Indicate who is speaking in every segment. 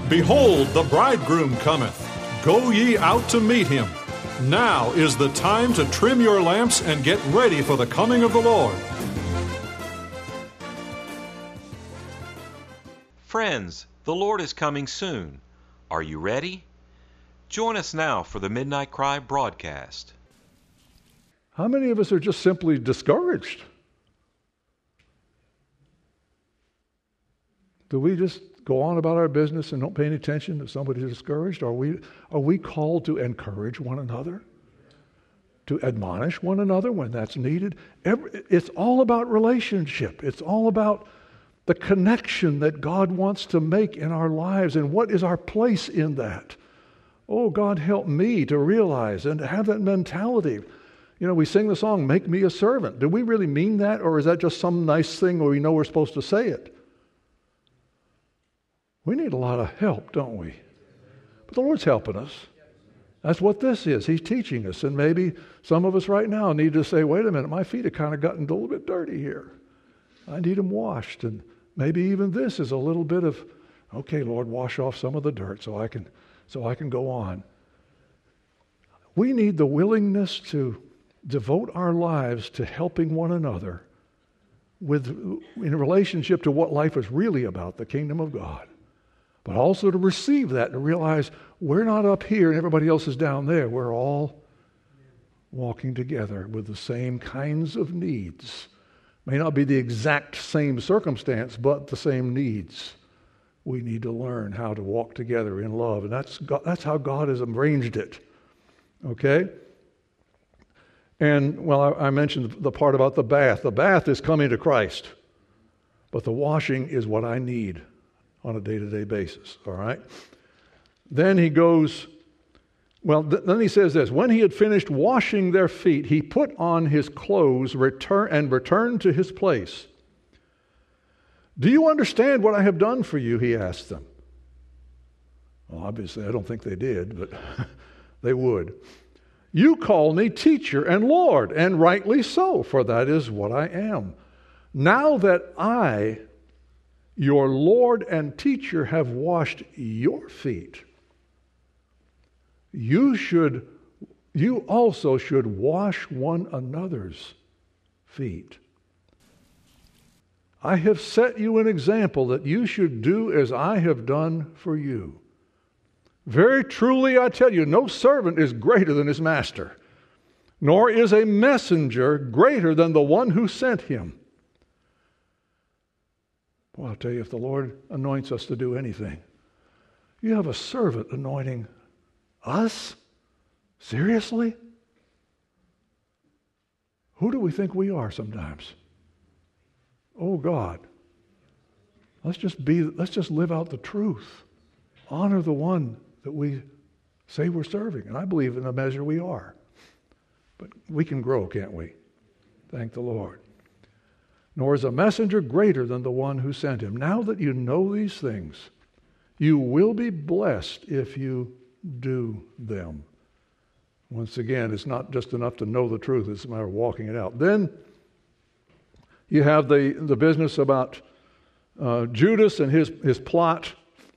Speaker 1: Behold, the bridegroom cometh. Go ye out to meet him. Now is the time to trim your lamps and get ready for the coming of the Lord.
Speaker 2: Friends, the Lord is coming soon. Are you ready? Join us now for the Midnight Cry broadcast.
Speaker 3: How many of us are just simply discouraged? Do we just go on about our business and don't pay any attention if somebody's discouraged? Are we called to encourage one another? To admonish one another when that's needed? It's all about relationship. It's all about the connection that God wants to make in our lives, and what is our place in that. Oh, God, help me to realize and to have that mentality. You know, we sing the song, "Make me a servant." Do we really mean that, or is that just some nice thing where we know we're supposed to say it? We need a lot of help, don't we? But the Lord's helping us. That's what this is. He's teaching us, and maybe some of us right now need to say, wait a minute, my feet have kind of gotten a little bit dirty here. I need them washed, and maybe even this is a little bit of, okay, Lord, wash off some of the dirt so I can go on. We need the willingness to devote our lives to helping one another in relationship to what life is really about, the kingdom of God. But also to receive that, to realize we're not up here and everybody else is down there. We're all walking together with the same kinds of needs. May not be the exact same circumstance, but the same needs. We need to learn how to walk together in love, and that's how God has arranged it. Okay? And, well, I mentioned the part about the bath. The bath is coming to Christ, but the washing is what I need on a day-to-day basis, all right? Then he goes, then he says this, when he had finished washing their feet, he put on his clothes and returned to his place. Do you understand what I have done for you? He asked them. Well, obviously, I don't think they did, but they would. You call me teacher and Lord, and rightly so, for that is what I am. Now that I, your Lord and teacher, have washed your feet, you also should wash one another's feet. I have set you an example that you should do as I have done for you. Very truly I tell you, no servant is greater than his master, nor is a messenger greater than the one who sent him. Well, I'll tell you, if the Lord anoints us to do anything, you have a servant anointing us? Seriously? Who do we think we are sometimes? Oh God, let's just live out the truth. Honor the one that we say we're serving. And I believe in the measure we are. But we can grow, can't we? Thank the Lord. Nor is a messenger greater than the one who sent him. Now that you know these things, you will be blessed if you do them. Once again, it's not just enough to know the truth, it's a matter of walking it out. Then you have the business about Judas and his plot.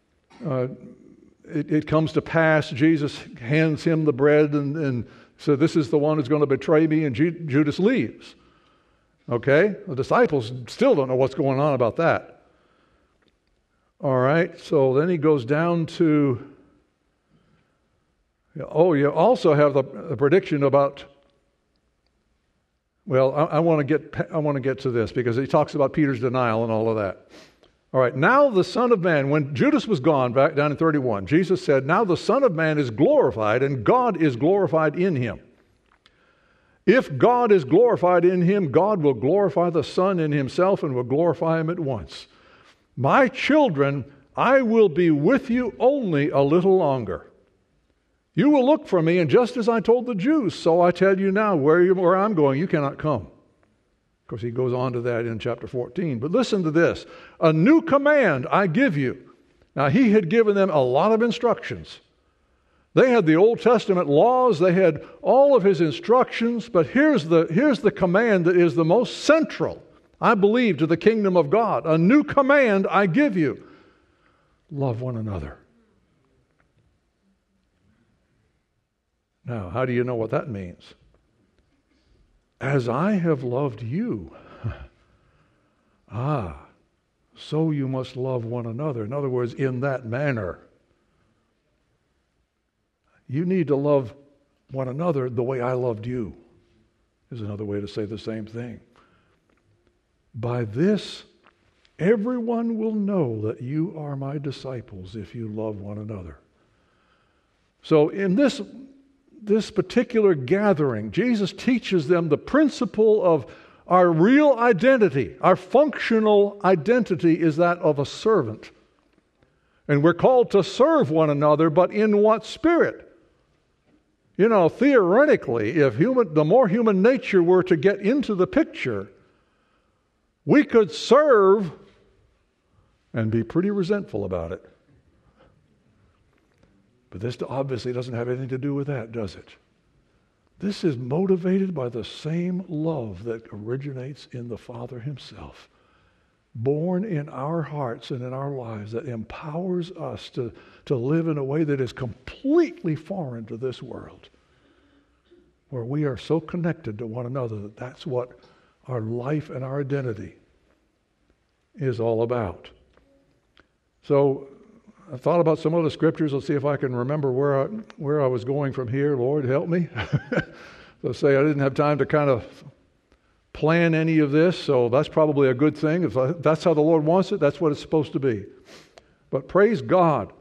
Speaker 3: It comes to pass, Jesus hands him the bread and so this is the one who's going to betray me, and Judas leaves. Okay? The disciples still don't know what's going on about that. All right, so then he goes down to, you also have the prediction about, well, I want to get to this because he talks about Peter's denial and all of that. All right, now the Son of Man, when Judas was gone, back down in 31, Jesus said, now the Son of Man is glorified and God is glorified in him. If God is glorified in him, God will glorify the Son in himself and will glorify him at once. My children, I will be with you only a little longer. You will look for me, and just as I told the Jews, so I tell you now, where I'm going, you cannot come. Of course, he goes on to that in chapter 14. But listen to this. A new command I give you. Now, he had given them a lot of instructions. They had the Old Testament laws. They had all of his instructions. But here's the command that is the most central, I believe, to the kingdom of God. A new command I give you. Love one another. Now, how do you know what that means? As I have loved you, so you must love one another. In other words, in that manner. You need to love one another the way I loved you, is another way to say the same thing. By this, everyone will know that you are my disciples if you love one another. So in this particular gathering, Jesus teaches them the principle of our real identity. Our functional identity is that of a servant. And we're called to serve one another, but in what spirit? You know, theoretically, if the more human nature were to get into the picture, we could serve and be pretty resentful about it. But this obviously doesn't have anything to do with that, does it? This is motivated by the same love that originates in the Father himself, born in our hearts and in our lives, that empowers us to live in a way that is completely foreign to this world, where we are so connected to one another that that's what our life and our identity is all about. So I thought about some other scriptures. Let's see if I can remember where I was going from here. Lord, help me. So say I didn't have time to kind of plan any of this, so that's probably a good thing. If that's how the Lord wants it, that's what it's supposed to be. But praise God.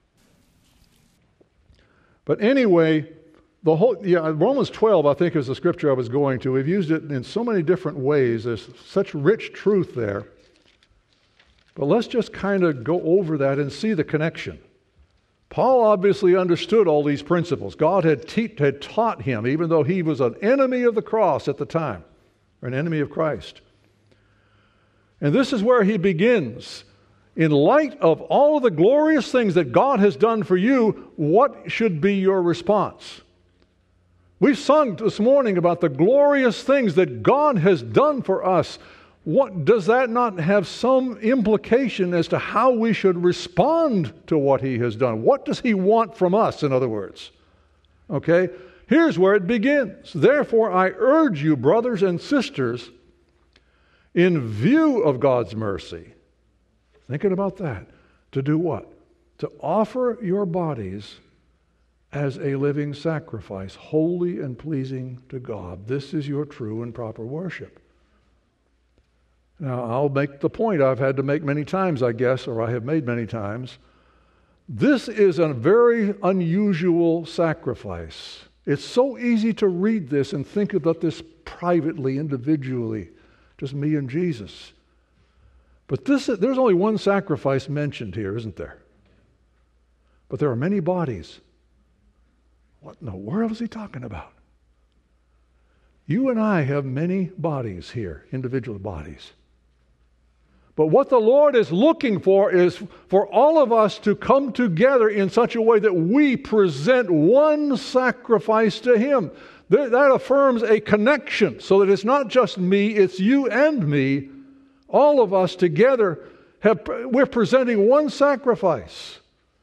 Speaker 3: But anyway, Romans 12, I think, is the scripture I was going to. We've used it in so many different ways. There's such rich truth there. But let's just kind of go over that and see the connection. Paul obviously understood all these principles. God had taught him, even though he was an enemy of the cross at the time, or an enemy of Christ. And this is where he begins. In light of all of the glorious things that God has done for you, what should be your response? We've sung this morning about the glorious things that God has done for us. What does that not have some implication as to how we should respond to what he has done? What does he want from us, in other words? Okay, here's where it begins. Therefore, I urge you, brothers and sisters, in view of God's mercy, thinking about that, to do what? To offer your bodies as a living sacrifice, holy and pleasing to God. This is your true and proper worship. Now, I'll make the point I've had to make many times, I guess, or I have made many times. This is a very unusual sacrifice. It's so easy to read this and think about this privately, individually, just me and Jesus. But there's only one sacrifice mentioned here, isn't there? But there are many bodies. What in the world is he talking about? You and I have many bodies here, individual bodies. But what the Lord is looking for is for all of us to come together in such a way that we present one sacrifice to him. That affirms a connection, so that it's not just me, it's you and me. All of us together, we're presenting one sacrifice.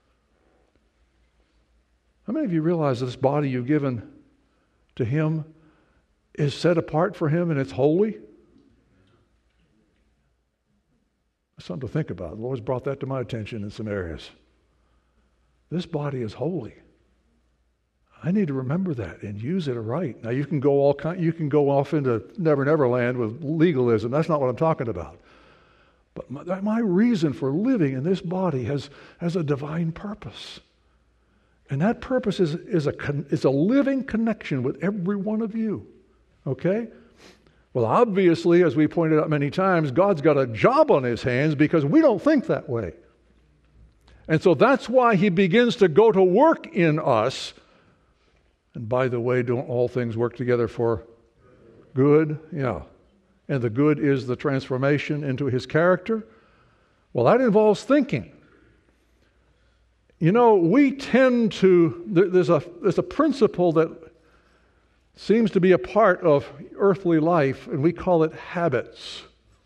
Speaker 3: How many of you realize this body you've given to him is set apart for him and it's holy? That's something to think about. The Lord's brought that to my attention in some areas. This body is holy. I need to remember that and use it right. Now you can go off into Never Never Land with legalism. That's not what I'm talking about. But my reason for living in this body has a divine purpose. And that purpose is a living connection with every one of you. Okay? Well, obviously, as we pointed out many times, God's got a job on his hands because we don't think that way. And so that's why he begins to go to work in us. And by the way, don't all things work together for good? Yeah. And the good is the transformation into his character. Well, that involves thinking. You know, we tend to, there's a principle that seems to be a part of earthly life, and we call it habits.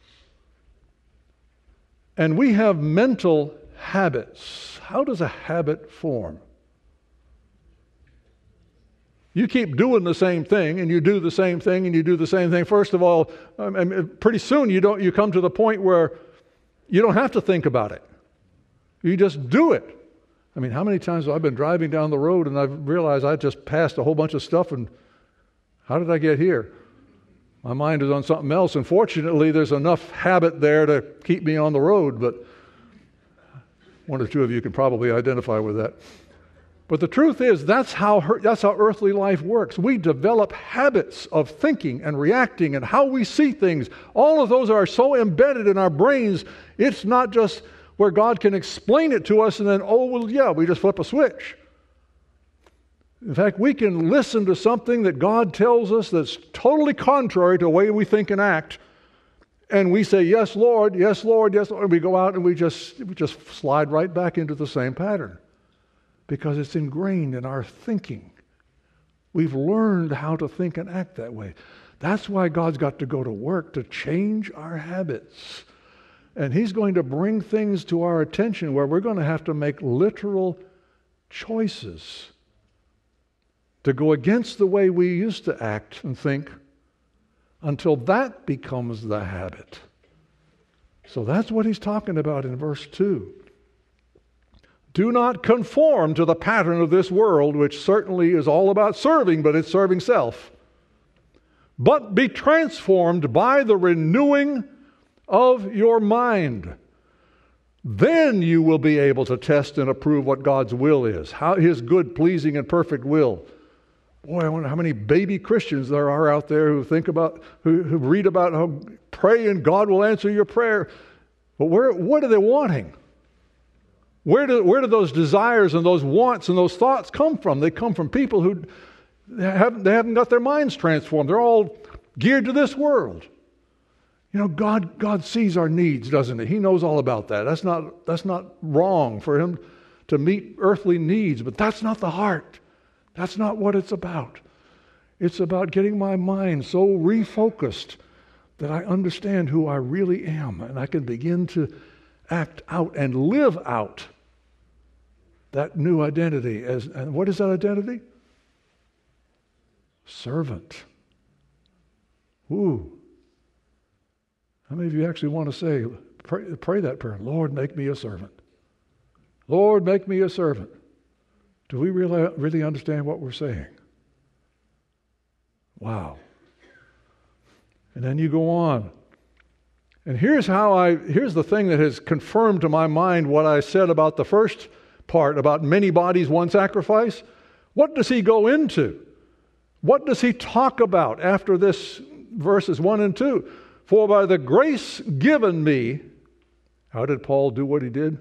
Speaker 3: And we have mental habits. How does a habit form? You keep doing the same thing, and you do the same thing, and you do the same thing. First of all, pretty soon you come to the point where you don't have to think about it. You just do it. I mean, how many times have I been driving down the road and I've realized I just passed a whole bunch of stuff, and how did I get here? My mind is on something else, and fortunately there's enough habit there to keep me on the road, but one or two of you can probably identify with that. But the truth is, that's how earthly life works. We develop habits of thinking and reacting and how we see things. All of those are so embedded in our brains, it's not just where God can explain it to us and then, we just flip a switch. In fact, we can listen to something that God tells us that's totally contrary to the way we think and act, and we say, yes, Lord, yes, Lord, yes, Lord. And we go out and we just slide right back into the same pattern because it's ingrained in our thinking. We've learned how to think and act that way. That's why God's got to go to work to change our habits. And He's going to bring things to our attention where we're going to have to make literal choices to go against the way we used to act and think until that becomes the habit. So that's what He's talking about in verse 2. Do not conform to the pattern of this world, which certainly is all about serving, but it's serving self. But be transformed by the renewing of your mind. Then you will be able to test and approve what God's will is, His good, pleasing, and perfect will. Boy, I wonder how many baby Christians there are out there who read about how pray and God will answer your prayer. But what are they wanting? Where do those desires and those wants and those thoughts come from? They come from people who haven't got their minds transformed. They're all geared to this world. You know, God sees our needs, doesn't He? He knows all about that. That's not wrong for Him to meet earthly needs, but that's not the heart. That's not what it's about. It's about getting my mind so refocused that I understand who I really am, and I can begin to act out and live out that new identity. And what is that identity? Servant. Ooh. How many of you actually want to say, pray that prayer, Lord, make me a servant. Lord, make me a servant. Do we really understand what we're saying? Wow. And then you go on. And here's the thing that has confirmed to my mind what I said about the first part, about many bodies, one sacrifice. What does he go into? What does he talk about after this verses 1 and 2? For by the grace given me, how did Paul do what he did?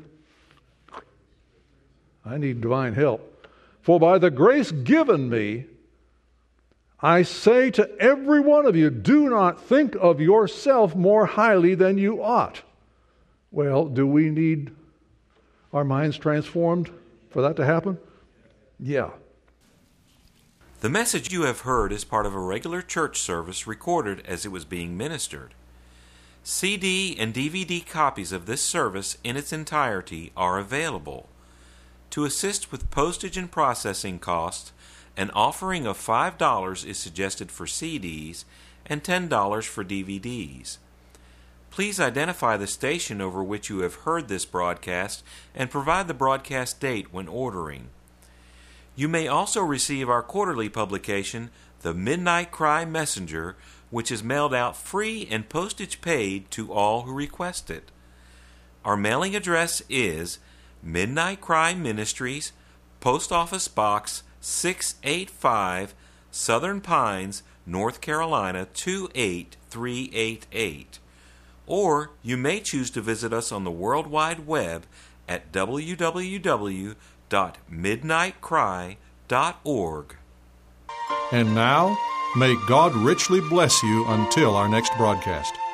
Speaker 3: I need divine help. For by the grace given me, I say to every one of you, do not think of yourself more highly than you ought. Well, do we need our minds transformed for that to happen? Yeah.
Speaker 2: The message you have heard is part of a regular church service recorded as it was being ministered. CD and DVD copies of this service in its entirety are available. To assist with postage and processing costs, an offering of $5 is suggested for CDs and $10 for DVDs. Please identify the station over which you have heard this broadcast and provide the broadcast date when ordering. You may also receive our quarterly publication, The Midnight Cry Messenger, which is mailed out free and postage paid to all who request it. Our mailing address is Midnight Cry Ministries, Post Office Box 685, Southern Pines, North Carolina 28388. Or you may choose to visit us on the World Wide Web at www.midnightcry.org.
Speaker 1: And now, may God richly bless you until our next broadcast.